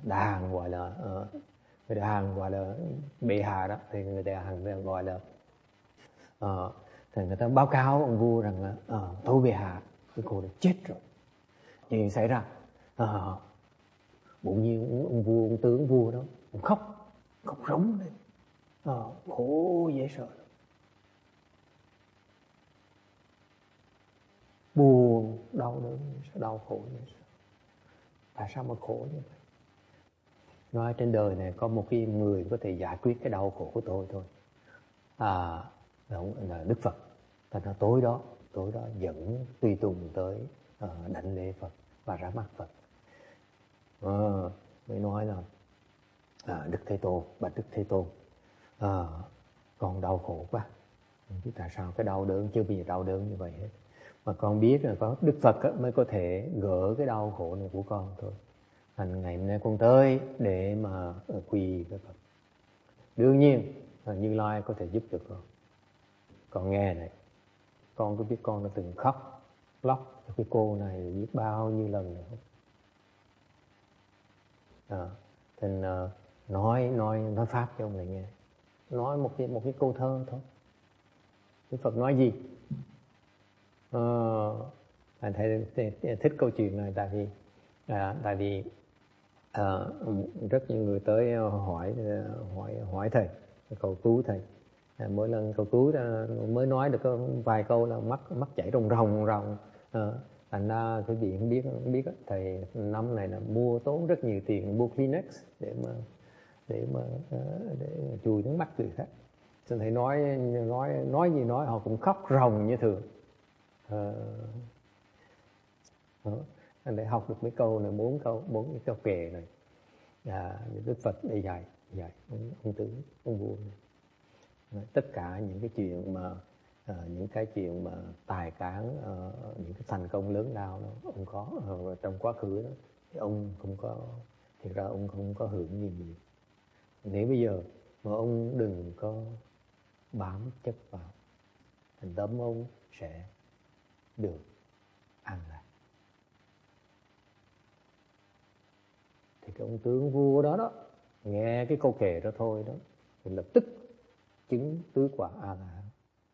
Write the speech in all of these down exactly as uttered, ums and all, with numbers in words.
Đà Hằng gọi là uh, người Đà Hằng gọi là bệ hạ đó, thì người Đà Hằng gọi là uh, thì người ta báo cáo ông vua rằng là uh, tôi bệ hạ cái cô đã chết rồi. Chuyện xảy ra uh, bỗng nhiên ông vua, ông tướng vua đó, ông khóc khóc rống lên, uh, khổ dễ sợ, buồn đau đớn, đau khổ dễ sợ. Tại sao mà khổ như vậy? Nói trên đời này có một cái người có thể giải quyết cái đau khổ của tôi thôi, à, là Đức Phật. Thành ra tối đó, tối đó dẫn tùy tùng tới uh, đảnh lễ Phật và ra mắt Phật. Uh, mới nói là à, Đức Thế Tôn, bạch Đức Thế Tôn, à, con đau khổ quá. Không biết tại sao cái đau đớn chưa bao giờ đau đớn như vậy hết. Mà con biết là có Đức Phật á, mới có thể gỡ cái đau khổ này của con thôi. Thành ngày hôm nay con tới để mà quỳ với Phật. Đương nhiên là Như Lai có thể giúp được con. Con nghe này, con có biết con đã từng khóc lóc cho cái cô này biết bao nhiêu lần rồi không? À, thành uh, nói nói nói pháp cho ông này nghe, nói một cái một cái câu thơ thôi. Đức Phật nói gì? Uh, anh thấy thích câu chuyện này, tại vì à, tại vì à, rất nhiều người tới hỏi hỏi hỏi thầy, cầu cứu thầy. À, mỗi lần cầu cứu mới nói được có vài câu là mắt mắt chảy ròng ròng ròng. À, thành ra quý vị không biết không biết thầy năm này là mua tốn rất nhiều tiền mua Kleenex để mà để mà để chùi nước mắt người khác. Cho thầy nói nói nói gì nói họ cũng khóc ròng như thường. À, anh để học được mấy câu này, bốn câu bốn cái câu kệ này. À, Đức Phật để dạy dạy ông, ông tướng ông vua này. Tất cả những cái chuyện mà à, những cái chuyện mà tài cán, à, những cái thành công lớn lao đó ông có à, trong quá khứ đó, thì ông không có, thực ra ông không có hưởng gì nhiều. Nếu bây giờ mà ông đừng có bám chấp vào, thành tâm ông sẽ được an lạc. Thì cái ông tướng vua đó đó nghe cái câu kệ đó thôi đó thì lập tức chứng tứ quả A La Hán.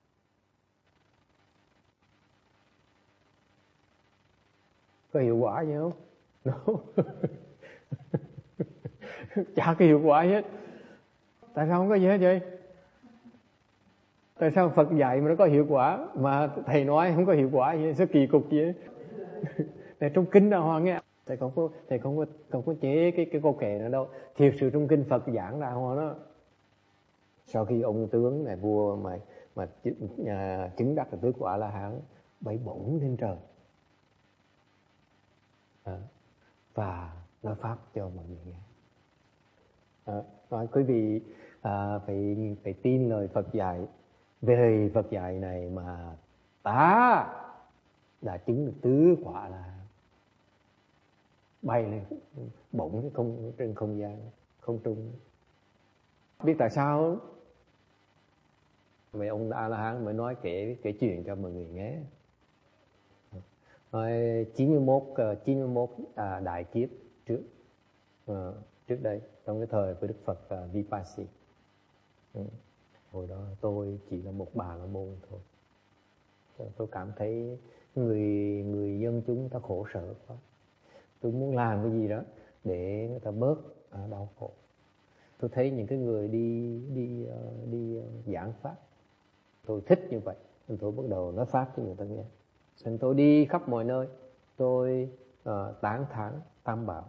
Có hiệu quả gì không? No. Chả có hiệu quả hết. Tại sao không có gì hết vậy? Tại sao Phật dạy mà nó có hiệu quả, mà thầy nói không có hiệu quả gì? Sao kỳ cục vậy? Tại trong kinh nào Hoàng nghe, thầy không có thầy không có không có chế cái cái câu kệ nữa đâu. Thiệt sự trong kinh Phật giảng ra Hoàng đó. Sau khi ông tướng này vua mà mà à, chứng đắc được tứ quả La Hán, bay bổng lên trời à, và nói pháp cho mọi người nghe. À, nói quý vị à, phải phải tin lời Phật dạy. Về Phật dạy này mà ta đã chứng được tứ quả La Hán, bay lên bổng không trên không gian không trung. Biết tại sao không? Vậy ông A La Hán mới nói kể kể chuyện cho mọi người nghe. Nói chín mươi mốt chín mươi mốt à, đại kiếp trước à, trước đây trong cái thời của Đức Phật à, Vipassi. Ừ. Hồi đó tôi chỉ là một bà la môn thôi. Tôi cảm thấy người người dân chúng ta khổ sở quá. Tôi muốn làm cái gì đó để người ta bớt à, đau khổ. Tôi thấy những cái người đi đi uh, đi uh, giảng pháp, tôi thích như vậy, nên tôi bắt đầu nói pháp cho người ta nghe. Nên tôi đi khắp mọi nơi, tôi uh, tán thán Tam Bảo.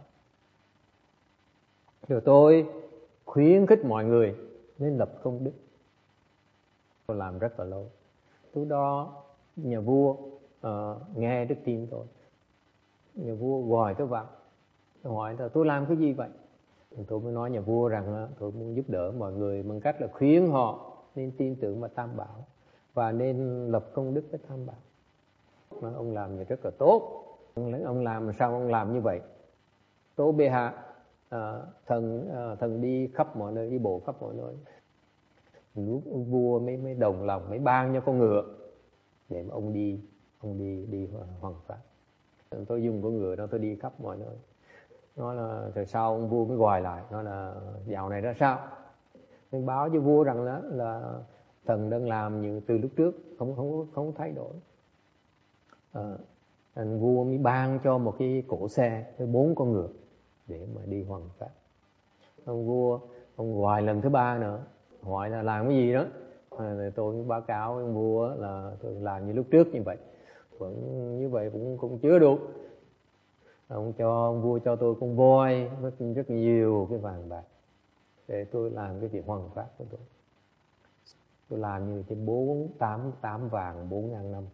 Rồi tôi khuyến khích mọi người nên lập công đức. Tôi làm rất là lâu. Lúc đó nhà vua uh, nghe đức tin tôi. Nhà vua gọi tôi vào, tôi hỏi là tôi làm cái gì vậy? Tôi mới nói nhà vua rằng tôi muốn giúp đỡ mọi người bằng cách là khuyến họ nên tin tưởng vào Tam Bảo và nên lập công đức với Tam Bảo. Mà ông làm thì rất là tốt. Ông làm sao ông làm như vậy? Tố bệ hạ, à, thần à, thần đi khắp mọi nơi, đi bộ khắp mọi nơi. Lúc vua mới mới đồng lòng mới ban cho con ngựa để mà ông đi ông đi đi hoàng pháp. Tôi dùng con ngựa đó tôi đi khắp mọi nơi. Nói là từ sau ông vua mới gọi lại, nói là dạo này ra sao. Mình báo cho vua rằng đó là thần đang làm như từ lúc trước, không không không thay đổi. À, anh vua mới ban cho một cái cỗ xe với bốn con ngựa để mà đi hoằng pháp. Ông vua ông gọi lần thứ ba nữa, hỏi là làm cái gì đó. À, tôi mới báo cáo với ông vua là tôi làm như lúc trước như vậy, vẫn như vậy cũng cũng chưa đủ. Ông cho ông vua cho tôi con voi rất rất nhiều cái vàng bạc để tôi làm cái việc hoằng pháp của tôi. Tôi làm như trên bốn tám tám vàng bốn ngàn năm.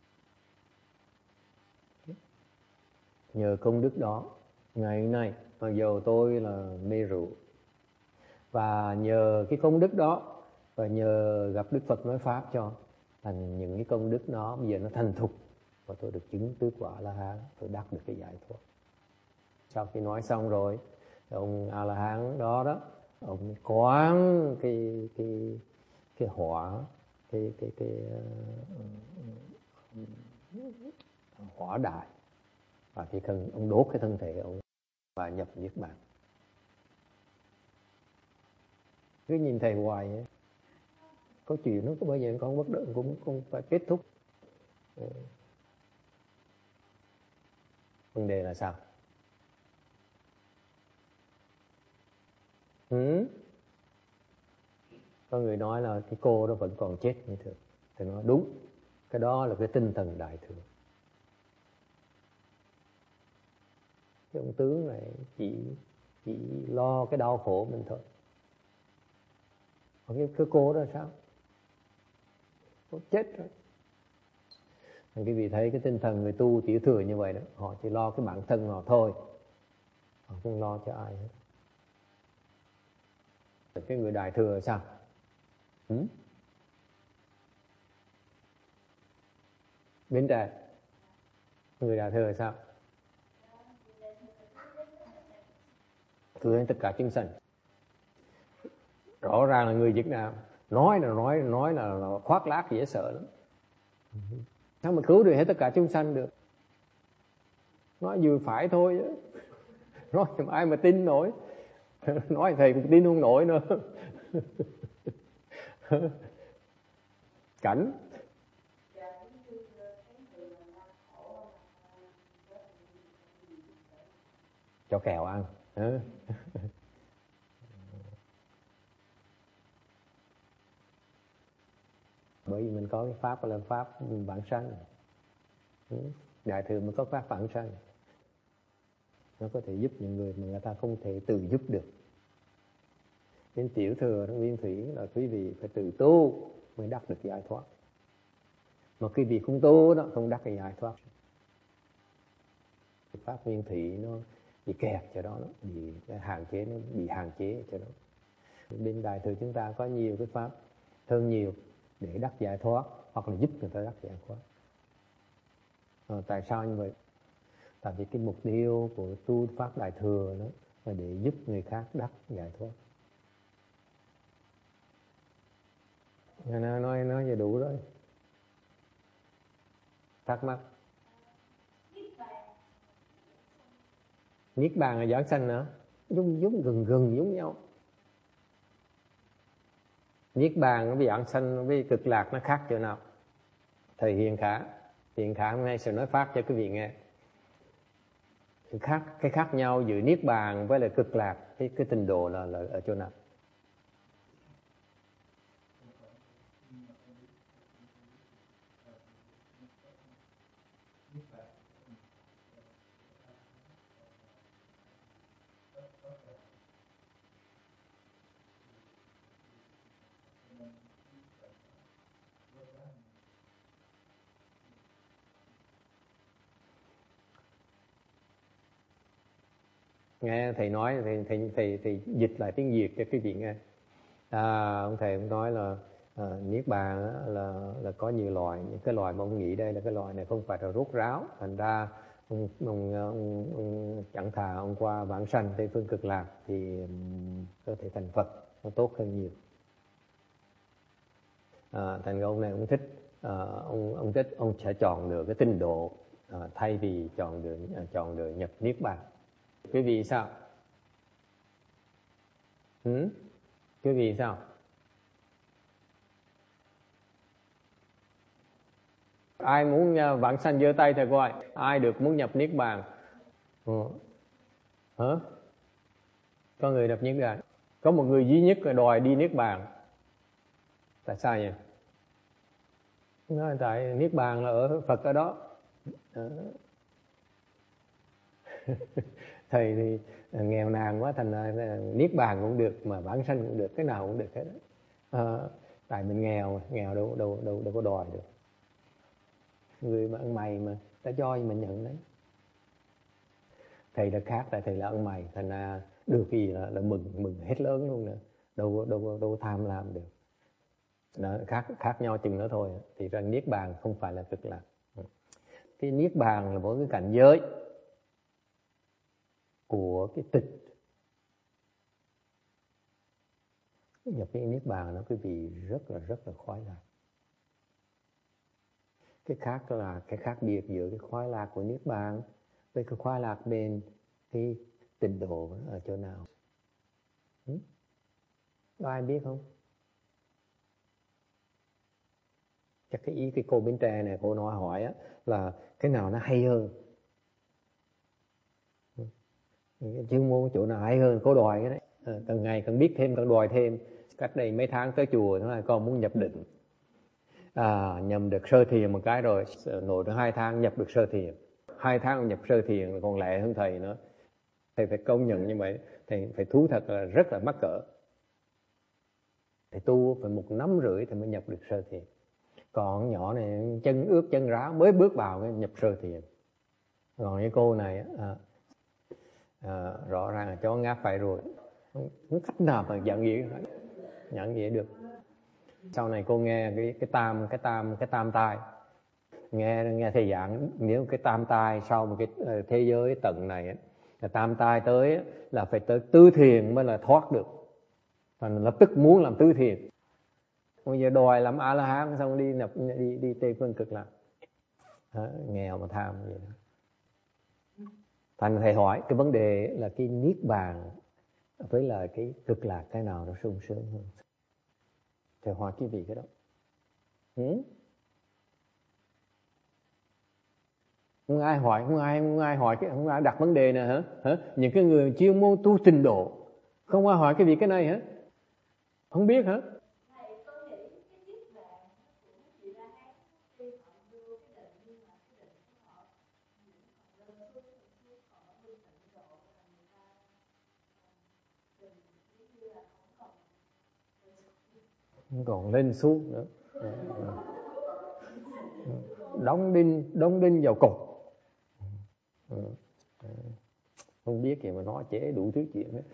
Nhờ công đức đó, ngày nay mặc dù tôi là mê rượu, và nhờ cái công đức đó và nhờ gặp Đức Phật nói pháp cho, thành những cái công đức đó bây giờ nó thành thục và tôi được chứng tứ quả A-la-hán, tôi đắc được cái giải thoát. Sau khi nói xong rồi, ông A-la-hán đó đó, ông quán cái cái cái hỏa cái cái cái uh, hỏa đại, và cái thân ông đốt cái thân thể ông và nhập niết bàn. Cứ nhìn thầy hoài ấy, có chuyện nó có bao giờ con bất động cũng cũng phải kết thúc. Ừ. Vấn đề là sao? Ừ? Có người nói là cái cô đó vẫn còn chết như thường. Thì nói đúng, cái đó là cái tinh thần đại thừa. Cái ông tướng này chỉ chỉ lo cái đau khổ mình thôi. Còn cái, cái cô đó sao? Cô chết rồi. Cái vị thấy cái tinh thần người tu tiểu thừa như vậy đó, họ chỉ lo cái bản thân họ thôi, họ không lo cho ai hết. Cái người đại thừa sao? Ừ? Bên trái, người đại thừa sao? Thừa hết tất cả chúng sanh. Rõ ràng là người Việt Nam nói là nói nói là, là khoác lác dễ sợ lắm. Sao mà cứu được hết tất cả chúng sanh được? Nói vừa phải thôi chứ. Nói ai mà tin nổi. Nói thầy cũng tin không nổi nữa. Cảnh cho kèo ăn. Bởi vì mình có cái pháp là pháp vãng sanh. Đại thừa mới có pháp vãng sanh. Nó có thể giúp những người mà người ta không thể tự giúp được. Đến tiểu thừa trong Nguyên Thủy là quý vị phải tự tu mới đắc được giải thoát. Mà quý vị không tu đó, không đắc cái giải thoát. Pháp Nguyên Thủy nó bị kẹt cho đó, nó bị hạn chế, nó bị hạn chế cho đó. Bên đại thừa chúng ta có nhiều cái pháp hơn nhiều để đắc giải thoát, hoặc là giúp người ta đắc giải thoát. À, tại sao như vậy? Tại vì cái mục tiêu của tu pháp đại thừa đó là để giúp người khác đắc giải thoát. Nói nói nói vậy đủ rồi. Thắc mắc. Niết bàn là giảng sanh nữa, giống giống gần gần giống nhau. Niết bàn với giảng sanh với cực lạc nó khác chỗ nào? Thầy Hiền Khả, Hiền Khả hôm nay sẽ nói pháp cho quý vị nghe. Cái khác cái khác nhau giữa niết bàn với lại cực lạc, cái cái trình độ là là ở chỗ nào? Nghe thầy nói thì thầy, thầy, thầy dịch lại tiếng Việt cho quý vị nghe. À, ông thầy ông nói là à, niết bàn á, là là có nhiều loại, những cái loại mà ông nghĩ đây là cái loại này không phải là rốt ráo, thành ra ông, ông, ông, ông chẳng thà ông qua vãng sanh tây phương cực lạc thì um, có thể thành Phật nó tốt hơn nhiều. À, thành ra ông này ông thích à, ông ông thích ông sẽ chọn được cái tinh độ à, thay vì chọn được à, chọn được nhập niết bàn. quý vị sao? Ừ? Quý vị sao? Ai muốn vãng sanh giơ tay thầy coi. Ai được muốn nhập niết bàn? Ừ. Hả? Có người nhập niết bàn. Có một người duy nhất là đòi đi niết bàn. Tại sao vậy? Nói tại niết bàn là ở Phật ở đó. Thầy thì nghèo nàn quá, thành ra niết bàn cũng được mà vãng sanh cũng được, cái nào cũng được hết. À, tại mình nghèo, nghèo đâu đâu đâu đâu có đòi được. Người mà ăn mày mà ta cho mình nhận đấy. Thầy là khác, tại thầy là ăn mày, thành ra được gì là, là mừng mừng hết lớn luôn nữa, đâu đâu đâu, đâu tham lam được. Đó, khác khác nhau chừng đó thôi. Thì ra niết bàn không phải là cực lạc. Cái niết bàn là một cái cảnh giới của cái tịch. Nhập cái niết bàn đó quý vị rất là rất là khoái lạc. Cái khác là cái khác biệt giữa cái khoái lạc của niết bàn với cái khoái lạc bên cái tịnh độ ở chỗ nào? Ừ? Có ai biết không? Chắc cái ý cái cô Bến Tre này cô nói hỏi á, là cái nào nó hay hơn? Cái chuyên môn chỗ nào hay hơn cô đòi cái đấy. À, càng ngày càng biết thêm, càng đòi thêm. Cách đây mấy tháng tới chùa nó là con muốn nhập định. À, nhầm được sơ thiền một cái rồi, nội được hai tháng nhập được sơ thiền. Hai tháng nhập sơ thiền còn lẹ hơn thầy nữa. Thầy phải công nhận như vậy. Thầy phải thú thật là rất là mắc cỡ. Thầy tu phải một năm rưỡi thì mới nhập được sơ thiền. Còn nhỏ này chân ướt chân ráo mới bước vào cái nhập sơ thiền. Còn cái cô này à, à, rõ ràng là chó ngáp phải rồi, không cách nào mà nhận gì nhận gì được. Sau này cô nghe cái cái tam cái tam cái tam tai, nghe nghe thầy giảng, nếu cái tam tai sau một cái thế giới tận này là tam tai tới là phải tới tứ thiền mới là thoát được. Và lập tức muốn làm tứ thiền. Bây giờ đòi làm A La Hán xong đi nhập đi đi Tây Phương Cực Lạc. Đó, nghèo mà tham vậy đó. Thành thầy hỏi cái vấn đề là cái niết bàn với là cái cực lạc cái nào nó sung sướng hơn? Thầy hỏi quý vị cái đó. Ừ? Không ai hỏi, không ai không ai hỏi cái không ai đặt vấn đề này hả? Hả? Những cái người chuyên môn tu trình độ không ai hỏi cái việc cái này hả? Không biết hả? Còn lên xuống nữa. Đóng đinh đóng đinh vào cục. Không biết gì mà nói chế đủ thứ chuyện hết.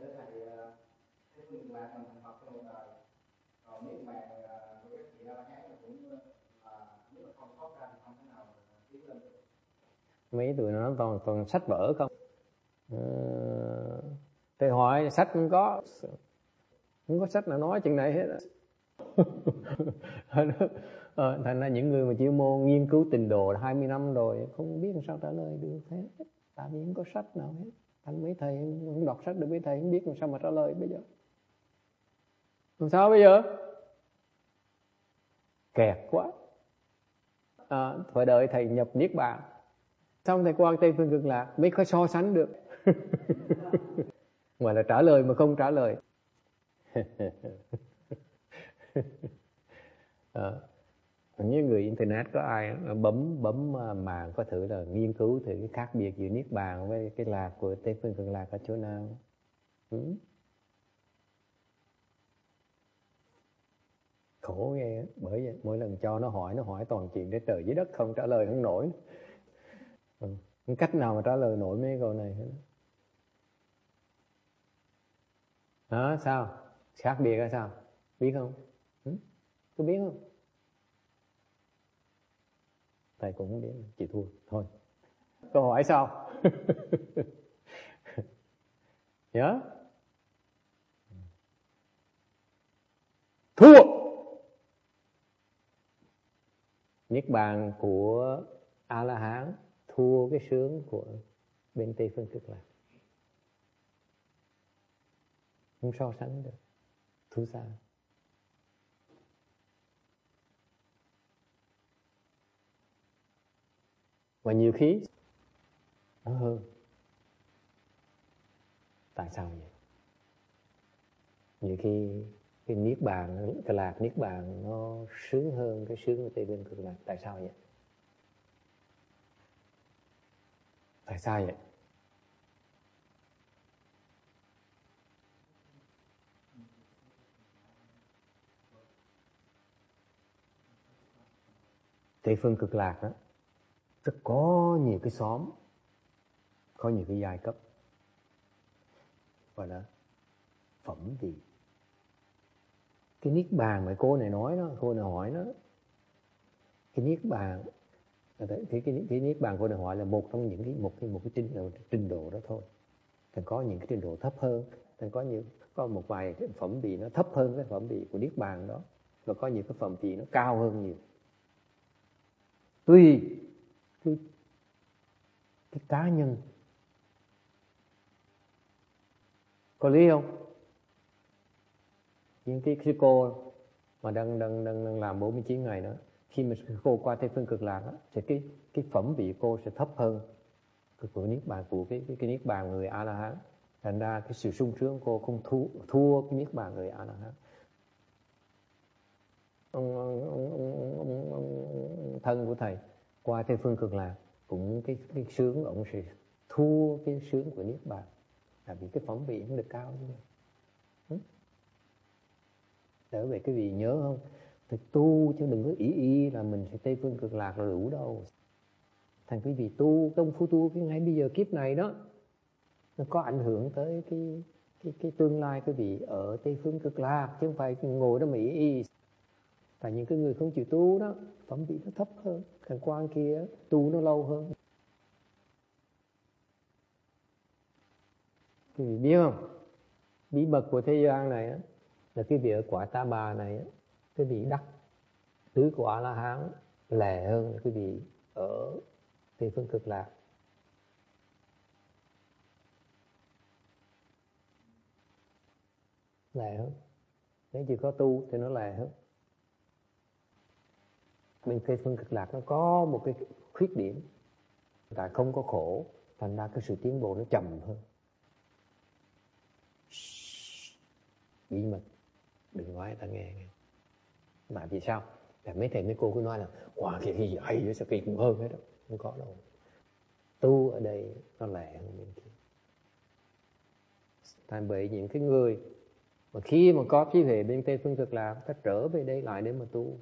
Mấy tụi nó toàn toàn sách vở không. À, thầy hỏi sách không có, không có sách nào nói chuyện này hết. À, thành ra những người mà chuyên môn nghiên cứu trình độ hai mươi năm rồi không biết làm sao trả lời được hết, tại vì không có sách nào hết. Thành mấy thầy không đọc sách được, mấy thầy không biết làm sao mà trả lời bây giờ. Làm sao bây giờ? Kẹt quá. À, phải đợi thầy nhập niết bàn xong thầy qua Tây Phương Cực Lạc mới có so sánh được. Ngoài là trả lời mà không trả lời. À, như người internet có ai bấm bấm màn có thử là nghiên cứu thử cái khác biệt giữa niết bàn với cái lạc của Tây Phương Cực Lạc ở chỗ nào? Ừ? Khổ ghê. Bởi vậy mỗi lần cho nó hỏi nó hỏi toàn chuyện để trời dưới đất không trả lời không nổi. Ừ. Không cách nào mà trả lời nổi mấy câu này hết. Đó, sao? Khác biệt là sao? Biết không? Ừ? Có biết không? Thầy cũng không biết, chị thua. Thôi. Câu hỏi sao? Nhớ? Thua! Niết bàn của A-la-hán thua cái sướng của bên Tây Phương Cực Lạc. không so sánh được, thứ xa. Và nhiều khi nó hơn. Tại sao vậy? Nhiều khi cái niết bàn, cái lạc niết bàn nó sướng hơn cái sướng của Tây Phương Cực Lạc. Tại sao vậy? Tại sao vậy? Tây Phương Cực Lạc đó, rất có nhiều cái xóm, có nhiều cái giai cấp, gọi là phẩm vị. Cái niết bàn mà cô này nói đó, cô này hỏi đó, cái niết bàn, cái cái cái, cái niết bàn cô này hỏi là một trong những cái một cái một cái trình độ trình độ đó thôi. Còn có những cái trình độ thấp hơn, còn có những có một vài cái phẩm vị nó thấp hơn cái phẩm vị của niết bàn đó, và có những cái phẩm vị nó cao hơn nhiều. Tùy cái, cái cá nhân. Có lý không? Những cái, cái cô mà đang, đang, đang, đang làm bốn mươi chín ngày đó, khi mà cô qua Tây Phương Cực Lạc đó, thì cái, cái phẩm vị cô sẽ thấp hơn của niết bàn, của cái, cái, cái niết bàn người A-la-hán. Thành ra cái sự sung sướng cô không thua, thua cái niết bàn người A-la-hán. Ông, ông, ông, ông, ông, ông thân của thầy qua Tây Phương Cực Lạc cũng cái, cái sướng ông sẽ thua cái sướng của niết bàn, là vì cái phẩm vị không được cao như vậy. Ừ? Để vậy cái vị nhớ không? Phải tu chứ đừng có ý ý là mình sẽ Tây Phương Cực Lạc là đủ đâu. Thành quý vị tu, công phu tu cái ngay bây giờ kiếp này đó, nó có ảnh hưởng tới cái cái cái tương lai quý vị ở Tây Phương Cực Lạc, chứ không phải ngồi đó mà ý ý. Tại những cái người không chịu tu đó, phẩm vị nó thấp hơn, thằng quan kia tu nó lâu hơn. Quý vị biết không? Bí mật của thế gian này á, là cái vị ở quả Ta Bà này á, cái vị đắc tứ quả La Hán lẻ hơn là cái vị ở Tây Phương Cực Lạc. Lẻ hơn. Nếu chỉ có tu thì nó lẻ hơn. Bên Tây Phương Cực Lạc nó có một cái khuyết điểm, tại không có khổ, thành ra cái sự tiến bộ nó chậm hơn. Bí mật, đừng nói người ta nghe, nghe. Mà vì sao? Tại mấy thầy mấy cô cứ nói là quả kia cái gì hay vậy, sao kia cũng hơn hết đó. Không có đâu. Tu ở đây nó lẻ hơn bên kia. Tại bởi những cái người mà khi mà có trí huệ bên Tây Phương Cực Lạc, ta trở về đây lại để mà tu.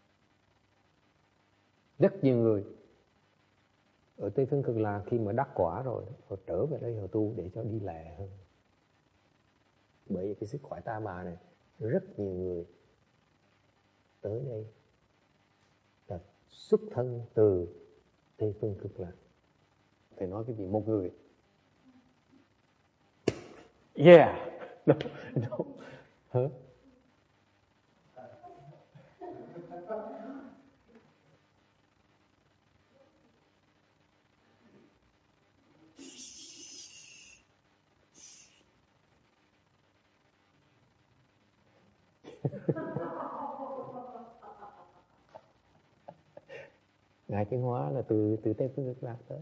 Rất nhiều người ở Tây Phương Cực Lạc khi mà đắc quả rồi, họ trở về đây họ tu để cho đi lẻ hơn. Bởi vì cái sức khỏe Ta Bà này, rất nhiều người tới đây là xuất thân từ Tây Phương Cực Lạc. Phải nói cái gì một người. Yeah. No, no. Hả? Ngài Tiến Hóa là từ từ Tây Phương Cực Lạc tới.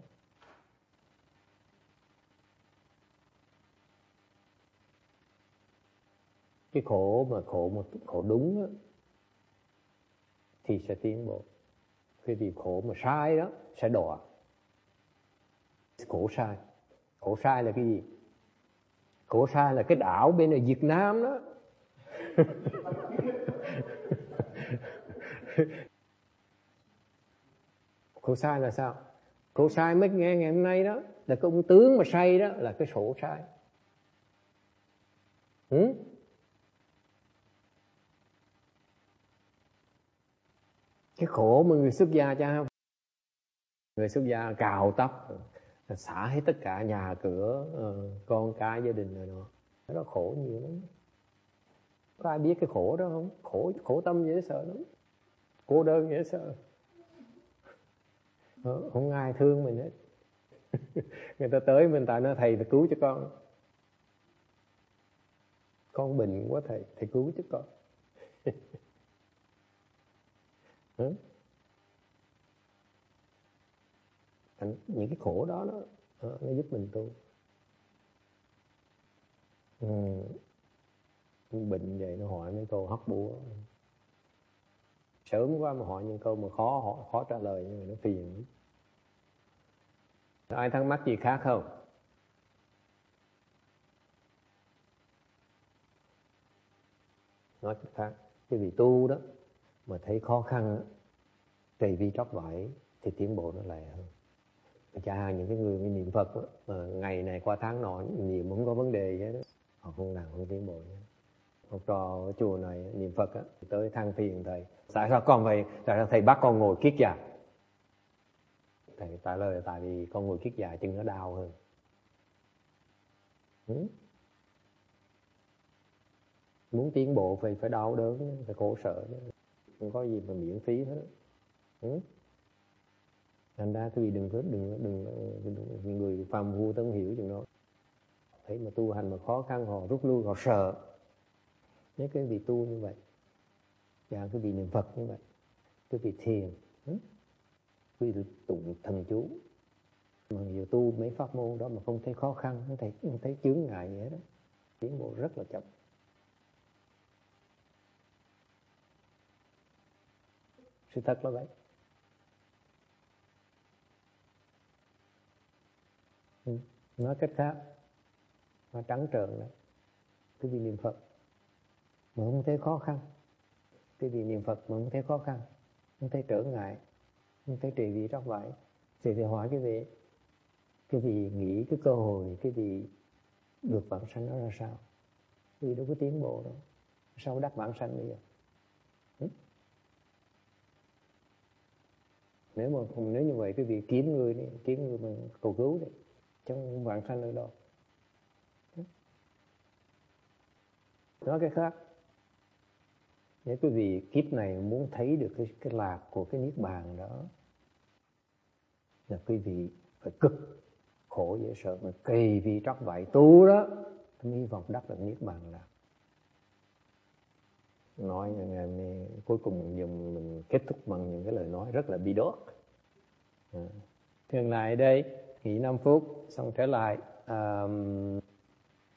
Cái khổ mà khổ một khổ đúng đó, thì sẽ tiến bộ. Cái vì khổ mà sai đó sẽ đọa. Khổ sai. Khổ sai là cái gì? Khổ sai là cái đảo bên ở Việt Nam đó. Khổ sai là sao? Khổ sai mới nghe ngày hôm nay đó, là cái ông tướng mà say đó là cái khổ sai. Ừ? Cái khổ mà người xuất gia cha không? Người xuất gia cào tóc, xả hết tất cả nhà cửa, con cái gia đình rồi đó. Nó khổ nhiều lắm. Có ai biết cái khổ đó không? Khổ khổ tâm dễ sợ lắm. Cô đơn dễ sợ. Không ai thương mình hết. Người ta tới mình, ta nói thầy phải cứu cho con. Con bệnh quá thầy, thầy cứu chứ con. Ừ? Những cái khổ đó nó, nó giúp mình tu. Ừ. Bệnh vậy nó hỏi mấy câu hóc búa, sớm quá mà hỏi những câu mà khó hỏi, khó trả lời, nhưng mà nó phiền. Ai thắc mắc gì khác không? Nói cách khác, cái vị tu đó mà thấy khó khăn, tùy vi tróc vải thì tiến bộ nó lẹ hơn. Chẳng hạn những cái người niệm Phật đó, mà ngày này qua tháng nọ niệm không có vấn đề gì đó, họ không làm không tiến bộ nhé. Học trò ở chùa này niệm Phật á, tới than phiền thầy, tại sao con vậy, tại sao thầy bắt con ngồi kiết già? Thầy trả lời là tại vì con ngồi kiết già chân nó đau hơn. Ừ? Muốn tiến bộ phải phải đau đớn, phải khổ sở, không có gì mà miễn phí hết. Ừ? Thành ra quý vị đừng có đừng đừng, đừng người phàm phu không hiểu chuyện đó. Thấy mà tu hành mà khó khăn họ rút lui, họ sợ. Nếu cái vị tu như vậy, và cái vị niệm Phật như vậy, cái vị thiền, quý vị tụng thần chú, mà nhiều tu mấy pháp môn đó mà không thấy khó khăn, không thấy không thấy chướng ngại gì hết đó, tiến bộ rất là chậm. Sự thật là vậy. Ừ. Nói cách khác, nó trắng trợn đấy, cái vị niệm Phật mà không thấy khó khăn, cái vị niệm Phật mà không thấy khó khăn, không thấy trở ngại, không thấy trị vì tróc vải, thì thì hỏi cái vị, cái vị nghĩ cái cơ hội, cái vị được vãng sanh đó ra sao? Vì đâu có tiến bộ đâu, sao đắc vãng sanh bây giờ? Ừ? Nếu mà nếu như vậy, cái vị kiếm người đi, kiếm người mà cầu cứu đi, chứ không vãng sanh ở đâu. Ừ? Nói cái khác, nếu quý vị kiếp này muốn thấy được cái, cái lạc của cái niết bàn đó, là quý vị phải cực khổ dễ sợ mà kỳ vì tróc vải tu đó, tôi hy vọng đắc được niết bàn lạc. Nói ngày này, cuối cùng dùng mình kết thúc bằng những cái lời nói rất là bi đốt. À. Dừng lại đây, nghỉ năm phút xong trở lại. À,